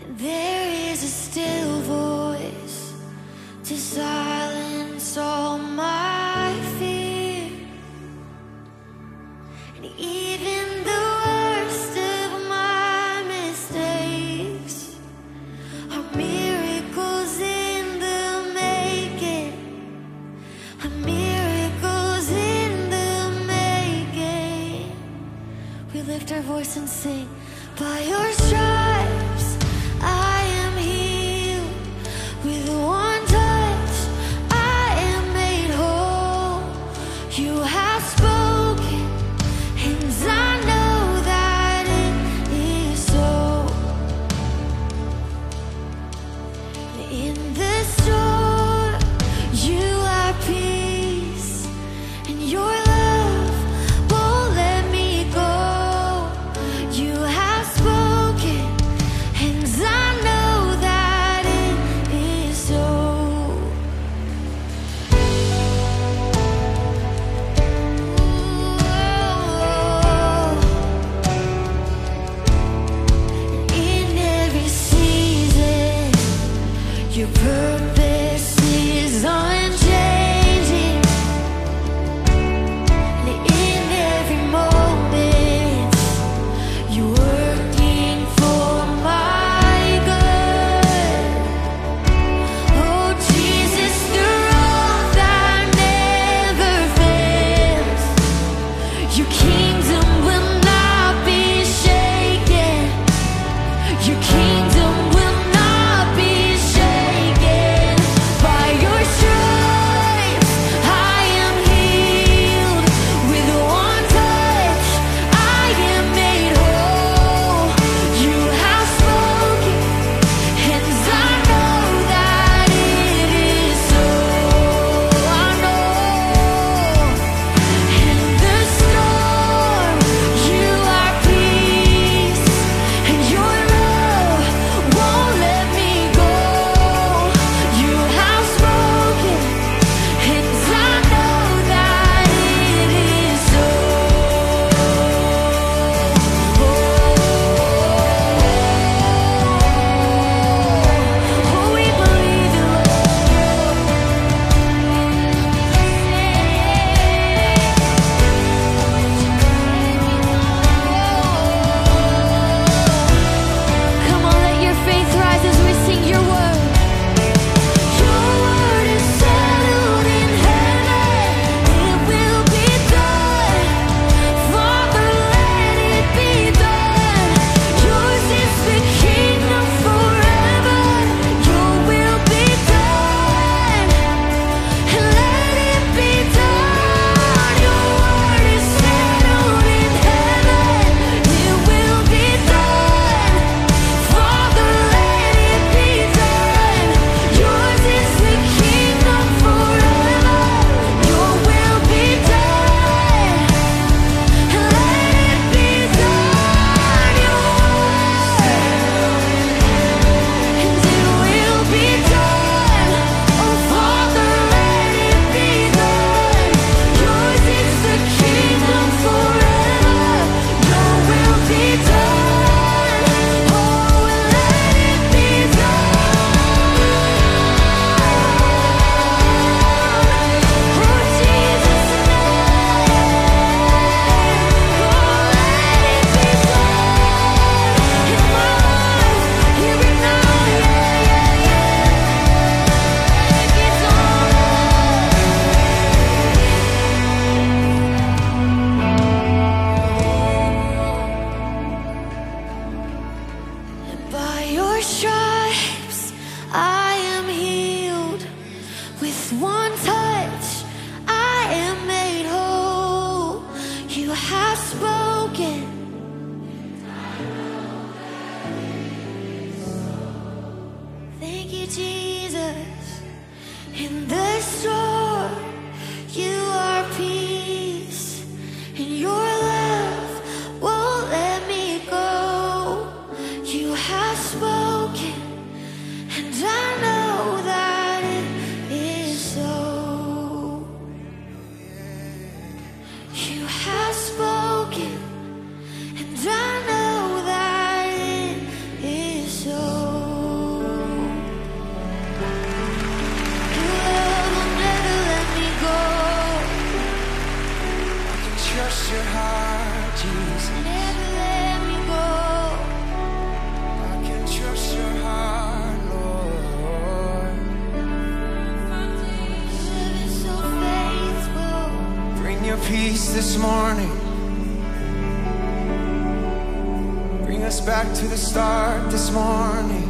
There is a still voice to silence all my fear, and even the worst of my mistakes are miracles in the making, are miracles in the making. We lift our voice and sing, by your stripes I am healed. With one touch I am made whole. You have spoken, and I know that it is so. In the storm you are peace, and your love won't let me go. You have spoken, and I know that it is so. In every season, your purpose is unchanging. And in every moment, you're working for my good. Oh Jesus, the rock that never fails. Your kingdom will not be shaken. Your kingdom will not be shaken. By your stripes I am healed. With one touch I am made whole. You have spoken, and I know that it is so. I know. In the storm you are peace, and your love won't let me go. You have spoken, and I know that it is so. Oh, we believe it, come on, let your faith rise as we sing your word. Your word is settled in heaven. It will be done. Father, let it be done. Yours is the kingdom forever. Your will be done. And let it be done. Your word is settled in heaven. It will be done. Father, let it be done. Yours is the kingdom forever. Your will be done. And let it be done. Your word, and it will be done. Oh Father, let it be done. Yours is the kingdom forever. Your will be done. Oh, and let it be done. Oh Jesus' name. Oh, let it be done in my life, here and now. Make it done. And by your stripes I am healed. With one touch I am made whole. You have spoken. Thank you, Jesus. In the storm you are peace, and your love won't let me go. You have spoken, and I know that it is so. You have spoken, and I know that it is so. peace this morning. Bring us back to the start this morning.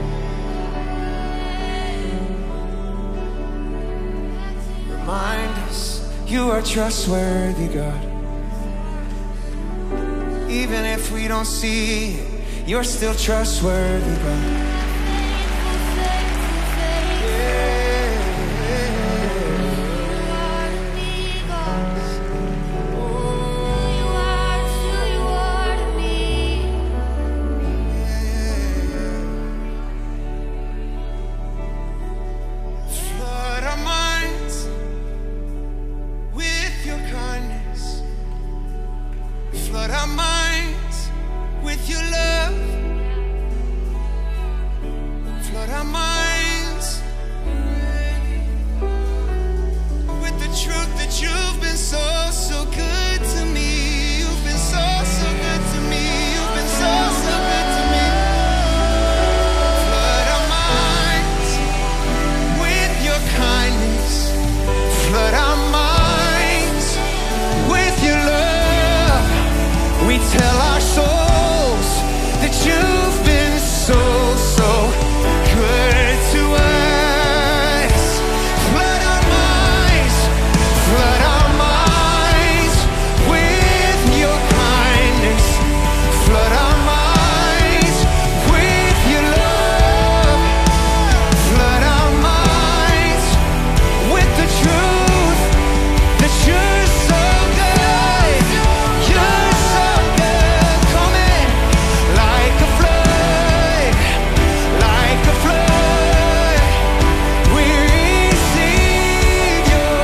Remind us you are trustworthy, God. Even if we don't see it, you're still trustworthy, God. Flood our minds with your love. Flood our minds with the truth that you've been so, so good to me. You've been so, so good to me. You've been so, so good to me. Flood our minds with your kindness. Flood our minds with your love. We tell our souls that you've been so, so good to us. Flood our minds with your kindness. Flood our minds with your love. Flood our minds with the truth that you're so good. You're so good. Come in like a flood, like a flood. We receive your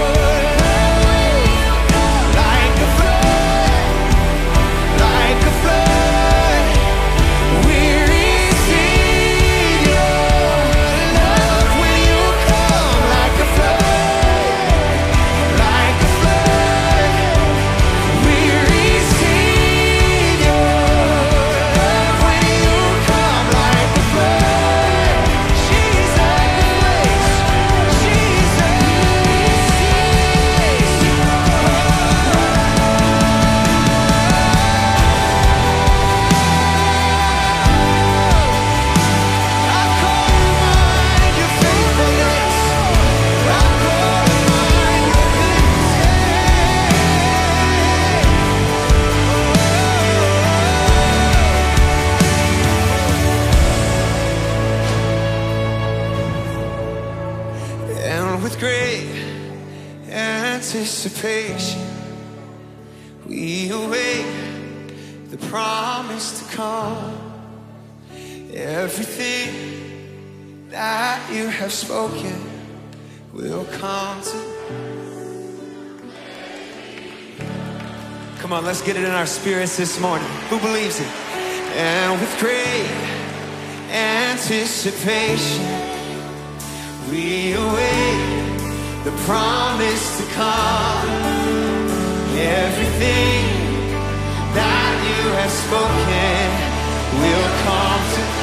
love like a flood, like a flood. We receive your love when you come like a flood, like a flood. We receive your love when you come like a flood. Jesus, I call to mind your faithfulness. I call to mind your goodness. And with great anticipation, we await the promise to come. Everything that you have spoken will come to. Come on, let's get it in our spirits this morning. Who believes it? And with great anticipation, we await the promise to come. Everything that you have spoken will come to